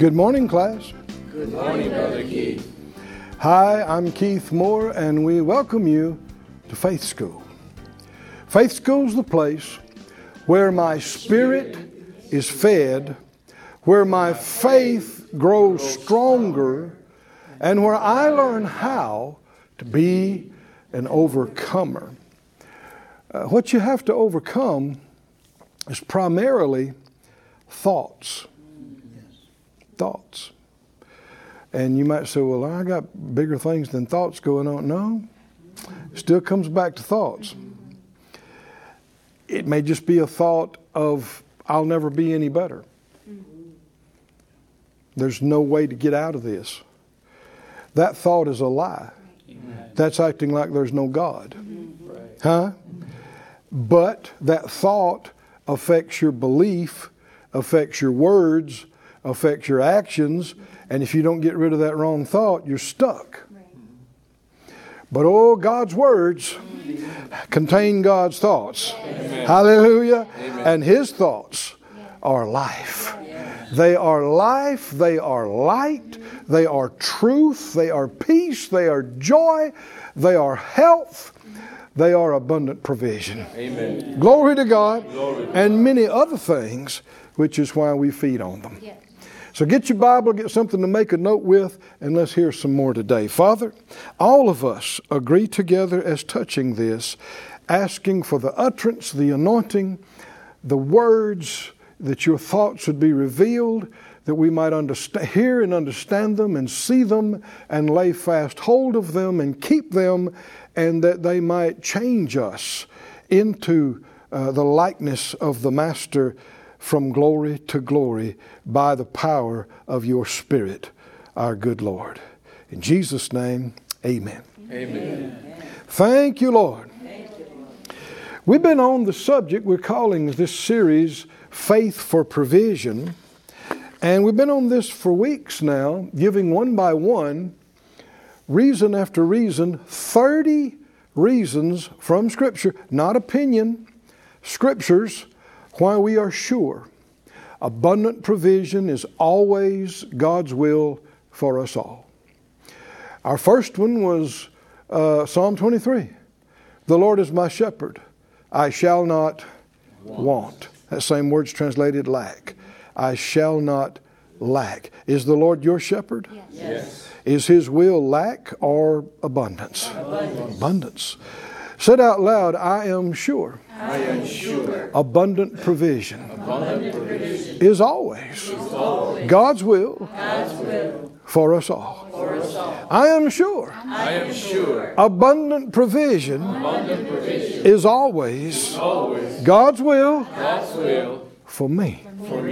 Good morning, class. Good morning, Brother Keith. Hi, I'm Keith Moore, and we welcome you to Faith School. Faith School is the place where my spirit is fed, where my faith grows stronger, and where I learn how to be an overcomer. What you have to overcome is primarily thoughts. Thoughts. And you might say, well, I got bigger things than thoughts going on. No, it still comes back to thoughts. It may just be a thought of, I'll never be any better. There's no way to get out of this. That thought is a lie. That's acting like there's no God. Huh? But that thought affects your belief, affects your words, affects your actions, and if you don't get rid of that wrong thought, you're stuck. But God's words contain God's thoughts. Amen. Hallelujah. Amen. And His thoughts are life. They are life, they are light, they are truth, they are peace, they are joy, they are health, they are abundant provision. Amen. Glory to God. Glory. And many other things, which is why we feed on them. Yes. So get your Bible, get something to make a note with, and let's hear some more today. Father, all of us agree together as touching this, asking for the utterance, the anointing, the words, that your thoughts would be revealed, that we might hear and understand them and see them and lay fast hold of them and keep them, and that they might change us into the likeness of the Master from glory to glory by the power of your Spirit, our good Lord. In Jesus' name, amen. Amen. Thank you, Lord. We've been on the subject, we're calling this series Faith for Provision, and we've been on this for weeks now, giving one by one, reason after reason, 30 reasons from Scripture, not opinion, Scriptures, why we are sure abundant provision is always God's will for us all. Our first one was Psalm 23. The Lord is my shepherd, I shall not want. That same word's translated lack. I shall not lack. Is the Lord your shepherd? Yes. Is His will lack or abundance? Abundance. Said out loud, I am sure. I am sure. Abundant provision. Abundant provision is always God's will for us all. I am sure. I am sure. Abundant provision is always God's will for me.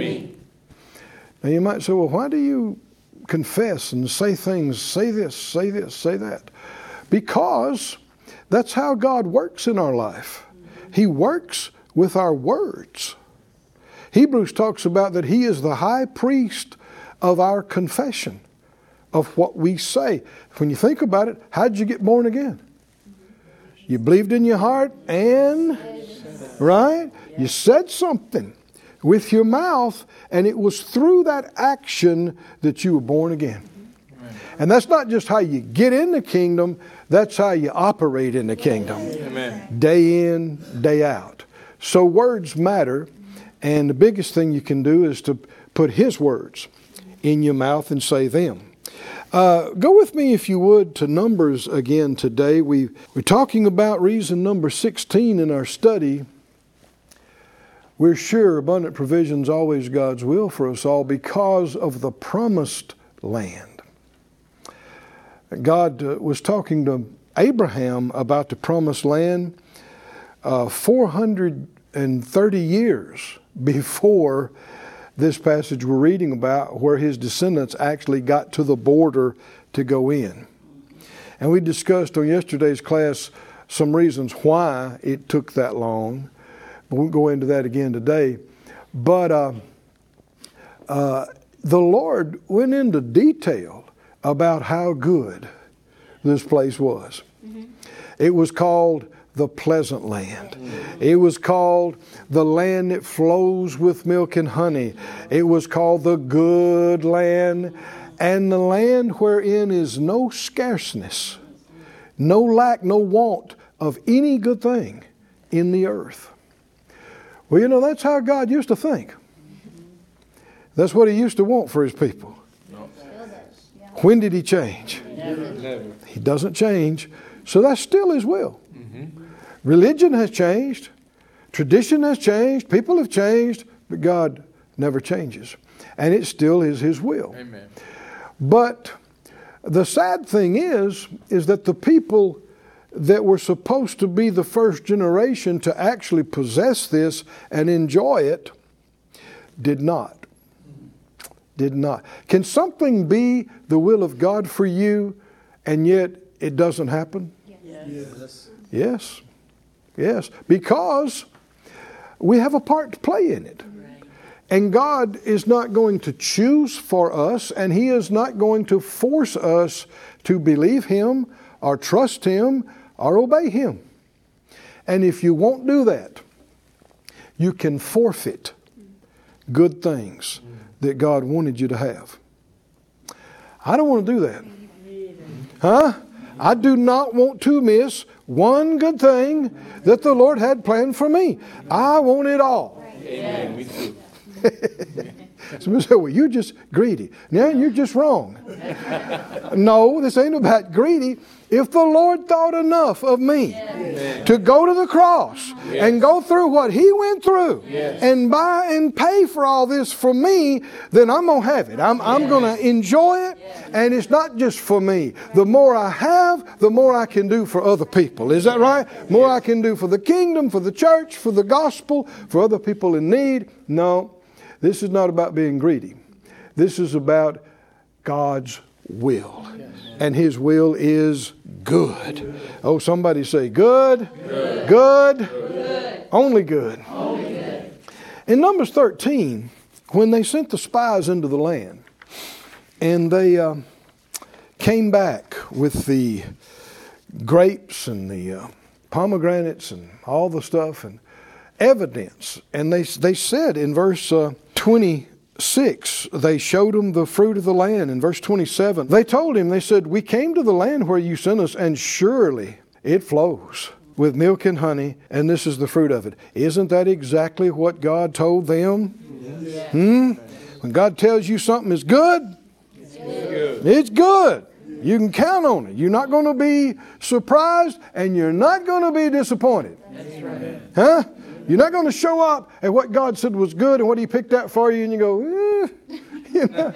Now you might say, well, why do you confess and say things, say this, say that? Because that's how God works in our life. He works with our words. Hebrews talks about that He is the high priest of our confession, of what we say. When you think about it, how did you get born again? You believed in your heart and, right? You said something with your mouth, and it was through that action that you were born again. And that's not just how you get in the kingdom, that's how you operate in the kingdom. Amen. Day in, day out. So words matter, and the biggest thing you can do is to put His words in your mouth and say them. Go with me, if you would, to Numbers again today. We're talking about reason number 16 in our study. We're sure abundant provision is always God's will for us all because of the promised land. God was talking to Abraham about the promised land 430 years before this passage we're reading about, where his descendants actually got to the border to go in. And we discussed on yesterday's class some reasons why it took that long. We won't go into that again today. But the Lord went into detail about how good this place was. Mm-hmm. It was called the pleasant land. It was called the land that flows with milk and honey. It was called the good land, and the land wherein is no scarceness, no lack, no want of any good thing in the earth. Well, you know, that's how God used to think. That's what He used to want for His people. When did He change? Never. He doesn't change. So that's still His will. Religion has changed. Tradition has changed. People have changed. But God never changes. And it still is His will. Amen. But the sad thing is that the people that were supposed to be the first generation to actually possess this and enjoy it did not. Did not. Can something be the will of God for you and yet it doesn't happen? Yes. Yes. Yes. Because we have a part to play in it. And God is not going to choose for us, and He is not going to force us to believe Him or trust Him or obey Him. And if you won't do that, you can forfeit good things that God wanted you to have. I don't want to do that. Huh? I do not want to miss one good thing that the Lord had planned for me. I want it all. Amen. Me too. Somebody say, well, you're just greedy. No, you're just wrong. No, this ain't about greedy. If the Lord thought enough of me to go to the cross and go through what He went through and buy and pay for all this for me, then I'm going to have it. I'm going to enjoy it. And it's not just for me. The more I have, the more I can do for other people. Is that right? More I can do for the kingdom, for the church, for the gospel, for other people in need. No, this is not about being greedy. This is about God's will. And His will is good. Oh, somebody say good. Good. Good. Good. Only good. Only good. In Numbers 13, when they sent the spies into the land, and they came back with the grapes and the pomegranates and all the stuff and evidence, and they said in verse 26, they showed him the fruit of the land. In verse 27, they told him, they said, we came to the land where you sent us, and surely it flows with milk and honey, and this is the fruit of it. Isn't that exactly what God told them? Yes. When God tells you something is good, it's good. You can count on it. You're not going to be surprised, and you're not going to be disappointed. That's right. Huh? You're not going to show up at what God said was good and what He picked out for you, and you go, you know,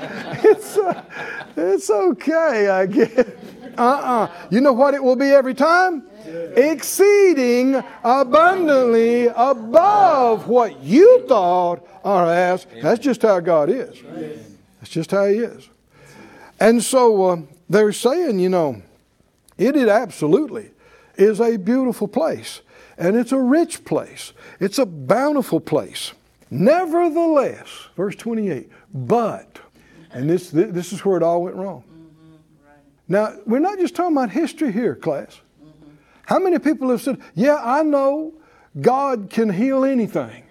it's okay, I guess. You know what it will be every time? Exceeding abundantly above what you thought or asked. That's just how God is. That's just how He is. And so they're saying, you know, it absolutely is a beautiful place. And it's a rich place. It's a bountiful place. Nevertheless, verse 28, but, and this is where it all went wrong. Now, we're not just talking about history here, class. How many people have said, yeah, I know God can heal anything.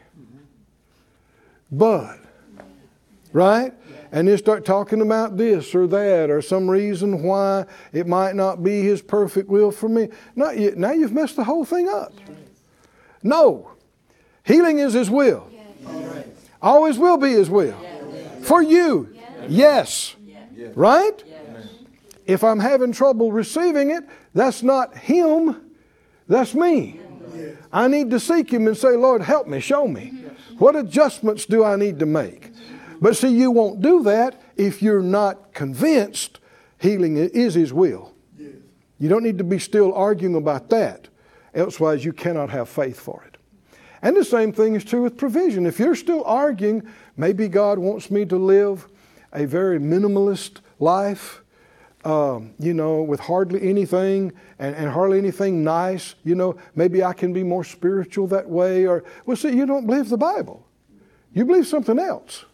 But, right? And they start talking about this or that or some reason why it might not be His perfect will for me. Now you've messed the whole thing up. No. Healing is His will. Always will be His will. For you. Yes. Right? If I'm having trouble receiving it, that's not Him. That's me. I need to seek Him and say, Lord, help me, show me. What adjustments do I need to make? But see, you won't do that if you're not convinced healing is His will. You don't need to be still arguing about that. Elsewise, you cannot have faith for it. And the same thing is true with provision. If you're still arguing, maybe God wants me to live a very minimalist life, with hardly anything and hardly anything nice. Maybe I can be more spiritual that way. Or, well, see, you don't believe the Bible. You believe something else.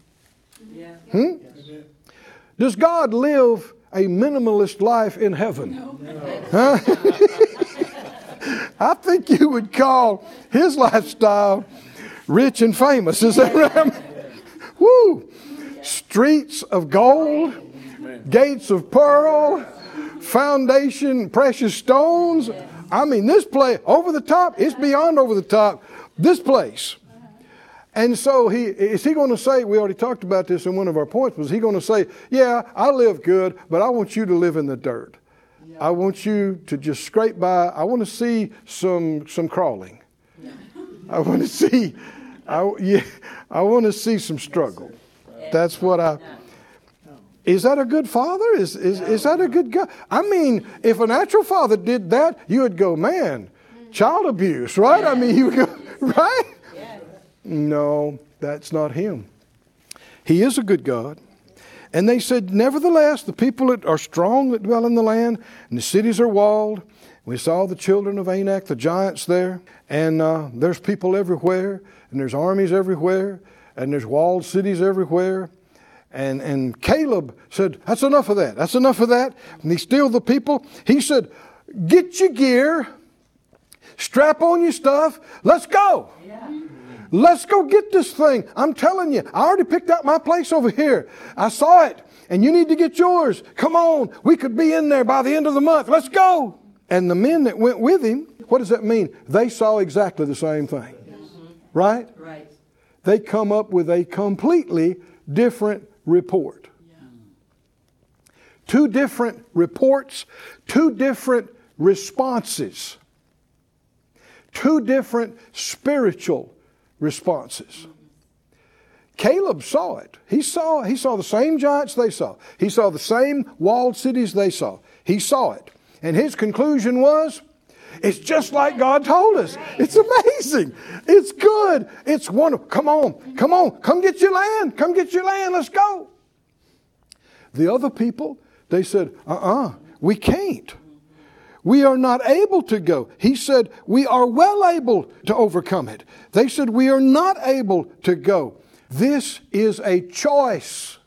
Does God live a minimalist life in heaven? No. Huh? I think you would call his lifestyle rich and famous. Is that right? Woo! Streets of gold, gates of pearl, foundation, precious stones. I mean, this place, over the top, it's beyond over the top. This place. And so is he going to say, we already talked about this in one of our points, was he going to say, yeah, I live good, but I want you to live in the dirt. I want you to just scrape by. I want to see some crawling. I want to see, I want to see some struggle. That's what is that a good father? Is that a good God? I mean, if a natural father did that, you would go, man, child abuse, right? I mean, you would go, right? No, that's not him. He is a good God. And they said, nevertheless, the people that are strong that dwell in the land, and the cities are walled. We saw the children of Anak, the giants there, and there's people everywhere, and there's armies everywhere, and there's walled cities everywhere. And Caleb said, that's enough of that. That's enough of that. And he stilled the people. He said, get your gear, strap on your stuff, let's go. Yeah. Let's go get this thing. I'm telling you, I already picked out my place over here. I saw it, and you need to get yours. Come on, we could be in there by the end of the month. Let's go. And the men that went with him, what does that mean? They saw exactly the same thing. Right? Right. They come up with a completely different report. Yeah. Two different reports, two different responses, two different spiritual responses. Caleb saw it. He saw the same giants they saw. He saw the same walled cities they saw. He saw it. And his conclusion was, it's just like God told us. It's amazing. It's good. It's wonderful. Come on. Come get your land. Come get your land. Let's go. The other people, they said, we can't. We are not able to go. He said, we are well able to overcome it. They said, we are not able to go. This is a choice.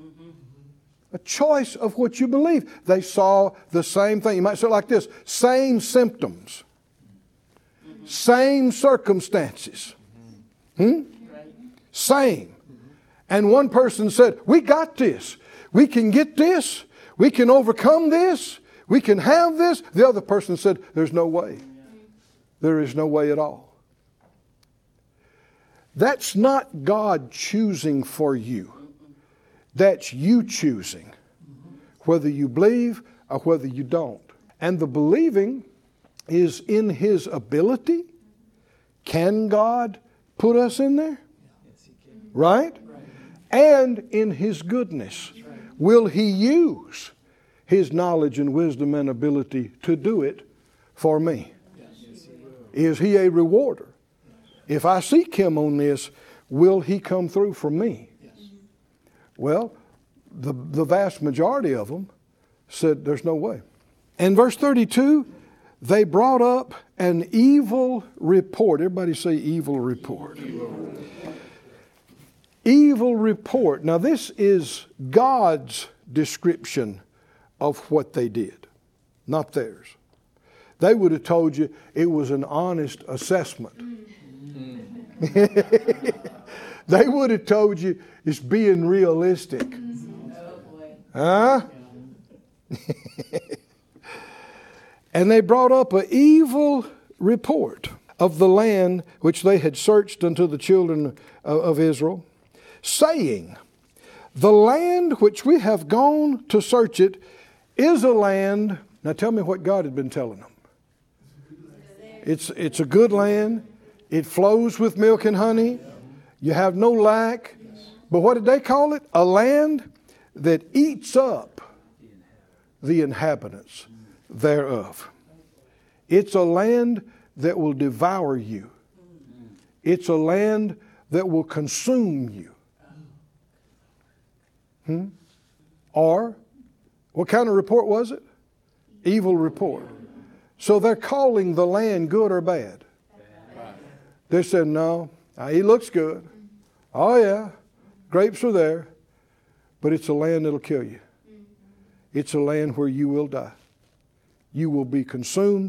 A choice of what you believe. They saw the same thing. You might say it like this. Same symptoms. Same circumstances. Same. And one person said, we got this. We can get this. We can overcome this. We can have this. The other person said, there's no way. There is no way at all. That's not God choosing for you. That's you choosing whether you believe or whether you don't. And the believing is in His ability. Can God put us in there? Right? And in His goodness. Will He use His knowledge and wisdom and ability to do it for me? Is He a rewarder? If I seek Him on this, will He come through for me? Well, the vast majority of them said there's no way. In verse 32, they brought up an evil report. Everybody say evil report. Evil report. Now this is God's description of what they did, not theirs. They would have told you it was an honest assessment. They would have told you it's being realistic. Huh? And they brought up an evil report of the land which they had searched unto the children of Israel, saying, the land which we have gone to search it is a land. Now tell me what God had been telling them. It's a good land. It flows with milk and honey. You have no lack. But what did they call it? A land that eats up the inhabitants thereof. It's a land that will devour you. It's a land that will consume you. Or, what kind of report was it? Evil report. So they're calling the land good or bad. They said, no, he looks good. Oh yeah, grapes are there. But it's a land that'll kill you. It's a land where you will die. You will be consumed.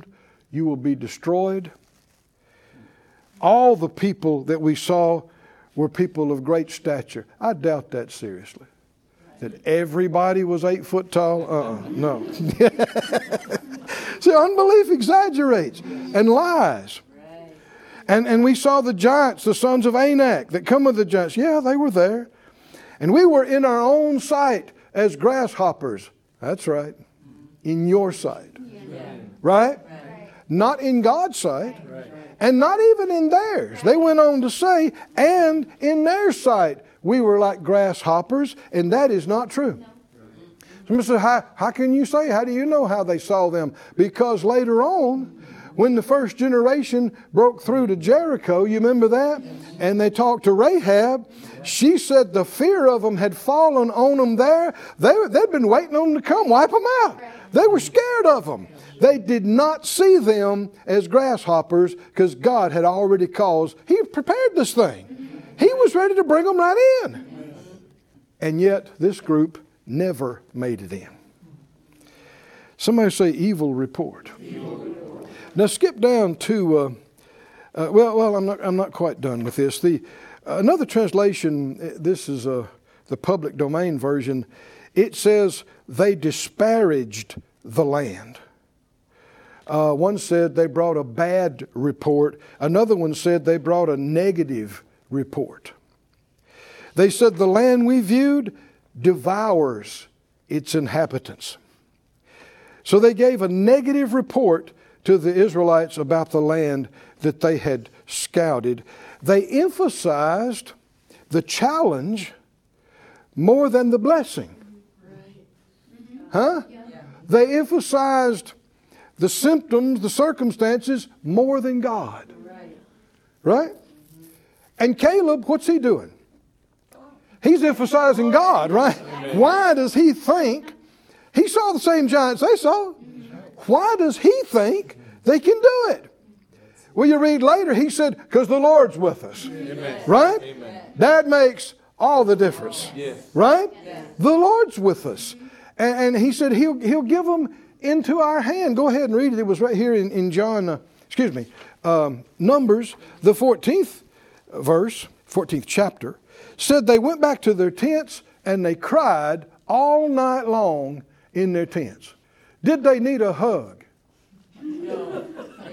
you will be destroyed. All the people that we saw were people of great stature. I doubt that seriously. That everybody was 8 foot tall? No. See, unbelief exaggerates and lies. And we saw the giants, the sons of Anak, that come with the giants. Yeah, they were there. And we were in our own sight as grasshoppers. That's right. In your sight. Right? Not in God's sight. And not even in theirs. They went on to say, and in their sight we were like grasshoppers, and that is not true. Somebody said, how can you say? How do you know how they saw them? Because later on, when the first generation broke through to Jericho, you remember that? And they talked to Rahab. She said the fear of them had fallen on them there. They'd been waiting on them to come, wipe them out. They were scared of them. They did not see them as grasshoppers because God had already caused. He prepared this thing. He was ready to bring them right in. And yet this group never made it in. Somebody say evil report. Now skip down to, I'm not quite done with this. Another translation, this is the public domain version, it says they disparaged the land. One said they brought a bad report. Another one said they brought a negative report. They said the land we viewed devours its inhabitants. So they gave a negative report to the Israelites about the land that they had scouted. They emphasized the challenge more than the blessing. Huh? They emphasized the symptoms, the circumstances, more than God. Right? And Caleb, what's he doing? He's emphasizing God, right? Why does he think, he saw the same giants they saw. Why does he think they can do it? Well, you read later, he said, because the Lord's with us. Amen. Right? Amen. That makes all the difference. Yes. Right? Yes. The Lord's with us. And he said he'll give them into our hand. Go ahead and read it. It was right here in John, Numbers, the 14th verse, 14th chapter, said they went back to their tents and they cried all night long in their tents. Did they need a hug? No.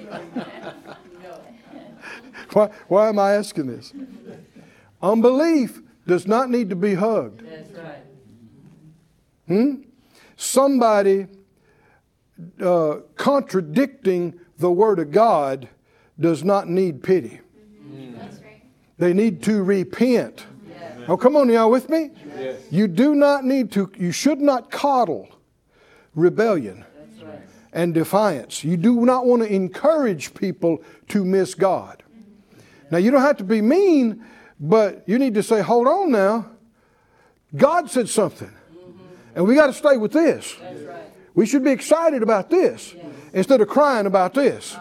Why am I asking this? Unbelief does not need to be hugged. That's right. Somebody contradicting the Word of God does not need pity. That's right. They need to repent. Yes. Oh, come on, y'all with me? Yes. You should not coddle rebellion and defiance. You do not want to encourage people to miss God. Now, you don't have to be mean, but you need to say, hold on now. God said something. And we got to stay with this. That's right. We should be excited about this instead of crying about this.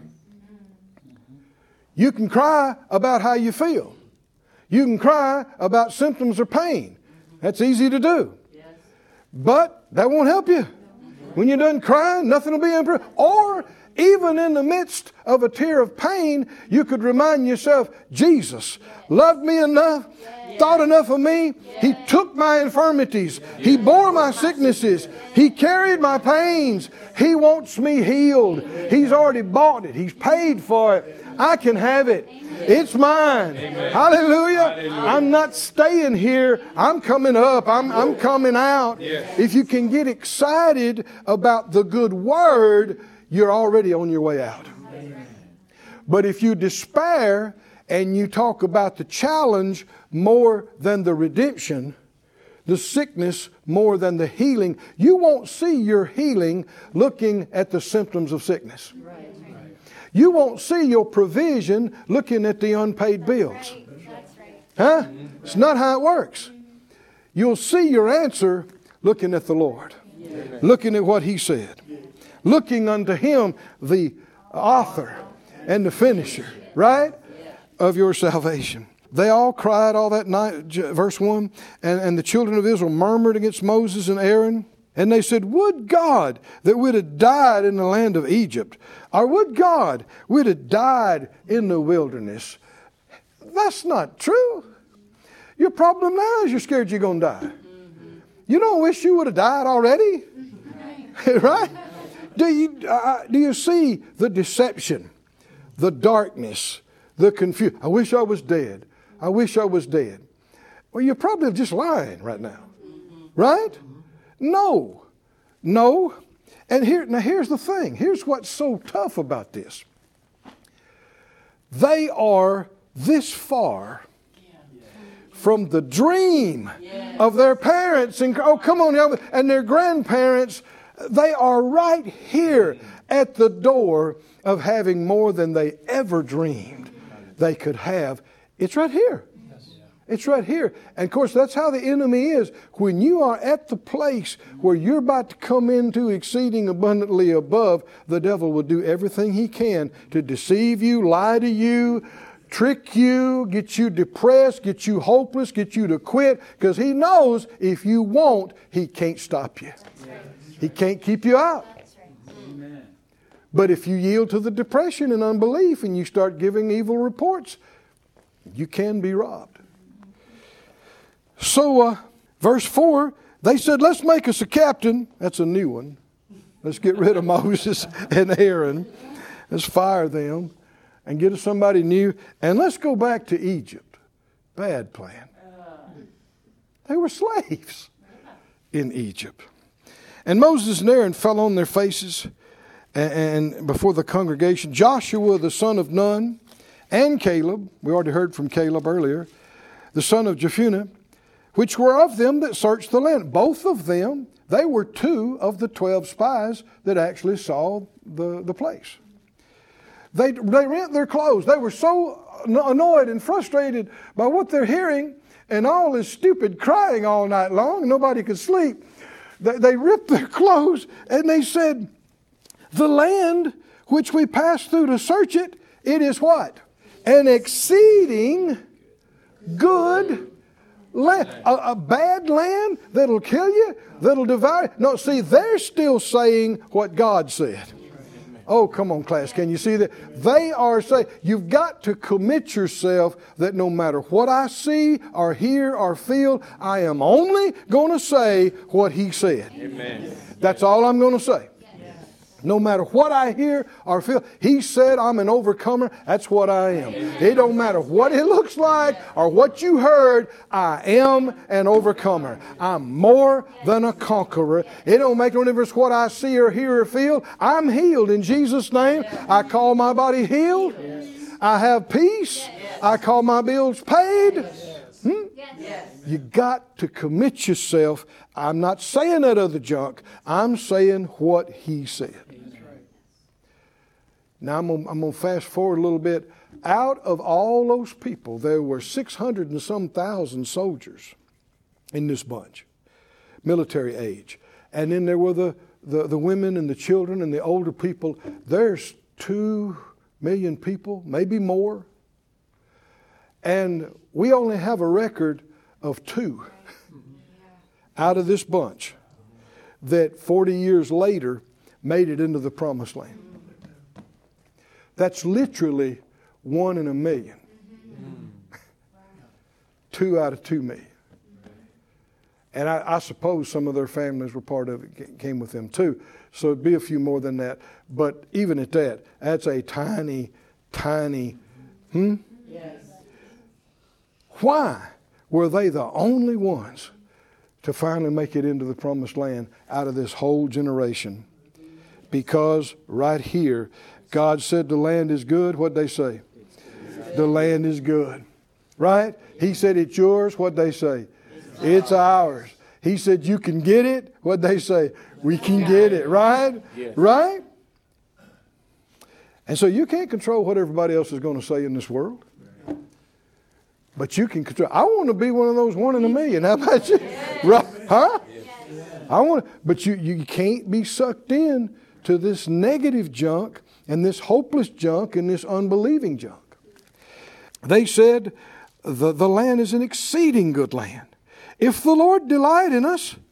You can cry about how you feel. You can cry about symptoms or pain. That's easy to do. But that won't help you. When you're done crying, nothing will be improved. Or even in the midst of a tear of pain, you could remind yourself, Jesus loved me enough, thought enough of me. He took my infirmities. He bore my sicknesses. He carried my pains. He wants me healed. He's already bought it. He's paid for it. I can have it. It's mine. Hallelujah. I'm not staying here. I'm coming up. I'm coming out. If you can get excited about the good word, you're already on your way out. But if you despair and you talk about the challenge more than the redemption, the sickness more than the healing, you won't see your healing looking at the symptoms of sickness. You won't see your provision looking at the unpaid bills. Huh? It's not how it works. You'll see your answer looking at the Lord, looking at what He said, looking unto Him, the author and the finisher, right, of your salvation. They all cried all that night, verse 1, and the children of Israel murmured against Moses and Aaron And they said, would God that we'd have died in the land of Egypt, or would God we'd have died in the wilderness. That's not true. Your problem now is you're scared you're going to die. You don't wish you would have died already? Right? Do you see the deception, the darkness, the confusion? I wish I was dead. I wish I was dead. Well, you're probably just lying right now. Right? No. And here's the thing. Here's what's so tough about this. They are this far from the dream of their parents and and their grandparents. They are right here at the door of having more than they ever dreamed they could have. It's right here. It's right here. And of course, that's how the enemy is. When you are at the place where you're about to come into exceeding abundantly above, the devil will do everything he can to deceive you, lie to you, trick you, get you depressed, get you hopeless, get you to quit, because he knows if you won't, he can't stop you. He can't keep you out. But if you yield to the depression and unbelief and you start giving evil reports, you can be robbed. So, verse 4, they said, let's make us a captain. That's a new one. Let's get rid of Moses and Aaron. Let's fire them and get us somebody new. And let's go back to Egypt. Bad plan. They were slaves in Egypt. And Moses and Aaron fell on their faces and before the congregation. Joshua, the son of Nun, and Caleb, we already heard from Caleb earlier, the son of Jephunneh, which were of them that searched the land. Both of them, they were 2 of the 12 spies that actually saw the place. They rent their clothes. They were so annoyed and frustrated by what they're hearing and all this stupid crying all night long. Nobody could sleep. They ripped their clothes and they said, the land which we passed through to search it, it is what? An exceeding good land. A bad land that'll kill you, that'll devour you. No, see, they're still saying what God said. Oh, come on, class. Can you see that? They are saying, you've got to commit yourself that no matter what I see or hear or feel, I am only going to say what He said. Amen. That's all I'm going to say. No matter what I hear or feel, He said I'm an overcomer. That's what I am. It don't matter what it looks like or what you heard. I am an overcomer. I'm more than a conqueror. It don't make no difference what I see or hear or feel. I'm healed in Jesus' name. I call my body healed. I have peace. I call my bills paid. You got to commit yourself. I'm not saying that other junk. I'm saying what He said. Now I'm going to fast forward a little bit. Out of all those people, there were 600 and some thousand soldiers in this bunch, military age. And then there were the women and the children and the older people. There's 2 million people, maybe more. And we only have a record of 2 out of this bunch that 40 years later made it into the promised land. That's literally 1 in a million. 2 out of 2 million. And I suppose some of their families were part of it, came with them too. So it'd be a few more than that. But even at that, that's a tiny. Yes. Why were they the only ones to finally make it into the promised land out of this whole generation? Because right here, God said the land is good. What'd they say? The land is good. Right? He said it's yours. What'd they say? It's ours. He said you can get it. What'd they say? We can get it. Right? Right? And so you can't control what everybody else is going to say in this world. But you can control. I want to be one of those 1 in a million. How about you? Right? Huh? But you can't be sucked in to this negative junk and this hopeless junk and this unbelieving junk. They said the land is an exceeding good land. If the Lord delight in us,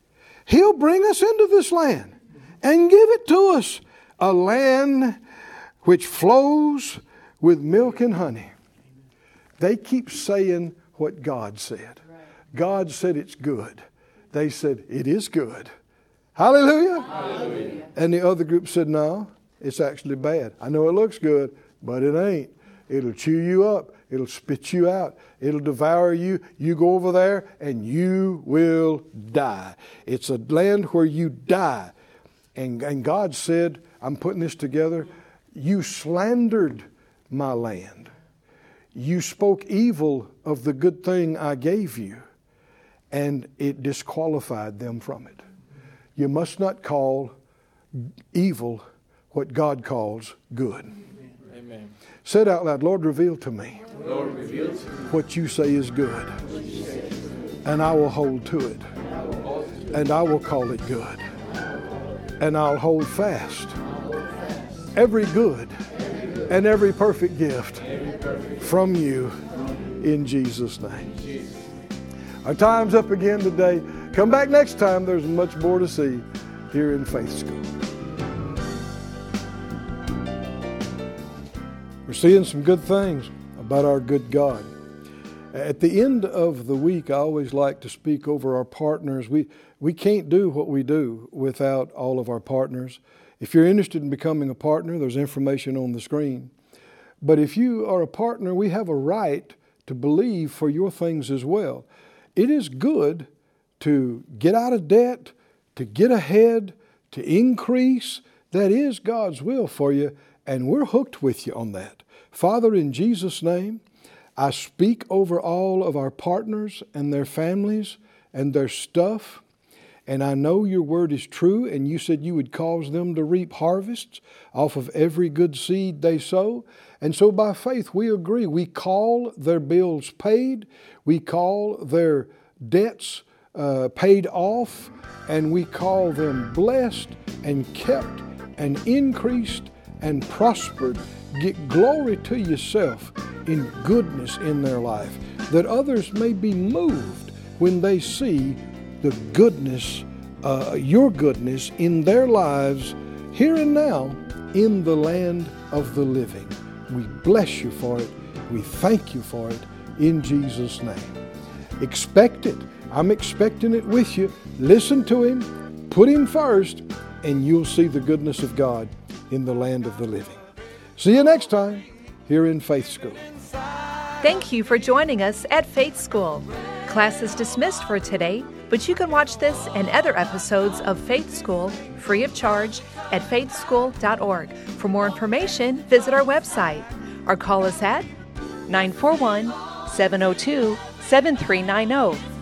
He'll bring us into this land and give it to us, a land which flows with milk and honey. They keep saying what God said. God said it's good. They said it is good. Hallelujah. Hallelujah. And the other group said, no, it's actually bad. I know it looks good, but it ain't. It'll chew you up. It'll spit you out. It'll devour you. You go over there and you will die. It's a land where you die. And God said, I'm putting this together. You slandered my land. You spoke evil of the good thing I gave you, and it disqualified them from it. You must not call evil what God calls good. Amen. Say it out loud. Lord, reveal to me, Lord, reveal to me what you say is good, and I will hold to it, and I will call it good, and I'll hold fast every good and every perfect gift from you in Jesus' name. Our time's up again today. Come back next time. There's much more to see here in Faith School. We're seeing some good things about our good God. At the end of the week, I always like to speak over our partners. We can't do what we do without all of our partners. If you're interested in becoming a partner, there's information on the screen. But if you are a partner, we have a right to believe for your things as well. It is good to get out of debt, to get ahead, to increase. That is God's will for you, and we're hooked with you on that. Father, in Jesus' name, I speak over all of our partners and their families and their stuff. And I know your word is true, and you said you would cause them to reap harvests off of every good seed they sow. And so by faith we agree. We call their bills paid. We call their debts paid off. And we call them blessed and kept and increased and prospered. Get glory to yourself in goodness in their life, that others may be moved when they see the goodness, your goodness in their lives here and now in the land of the living. We bless you for it. We thank you for it in Jesus' name. Expect it. I'm expecting it with you. Listen to Him. Put Him first, and you'll see the goodness of God in the land of the living. See you next time here in Faith School. Thank you for joining us at Faith School. Class is dismissed for today, but you can watch this and other episodes of Faith School free of charge at faithschool.org. For more information, visit our website or call us at 941-702-7390.